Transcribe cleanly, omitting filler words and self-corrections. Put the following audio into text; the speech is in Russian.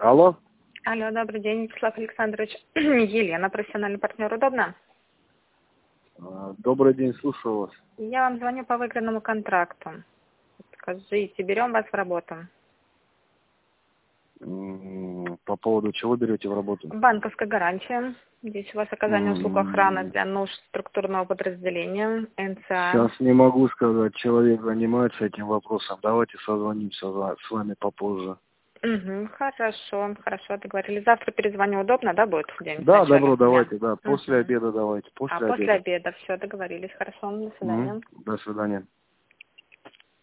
Алло. Алло, добрый день, Вячеслав Александрович. Елена, профессиональный партнер, удобно? Добрый день, слушаю вас. Я вам звоню по выигранному контракту. Скажите, берем вас в работу? По поводу чего берете в работу? Банковская гарантия. Здесь у вас оказание услуг охраны для нужд структурного подразделения НЦА. Сейчас не могу сказать, человек занимается этим вопросом. Давайте созвонимся с вами попозже. Угу, хорошо, договорились. Завтра перезвоню, удобно, да, будет день? Да, добро, давайте, да. После Угу. обеда давайте. После После обеда. обеда, все, договорились. Хорошо, до свидания. До свидания.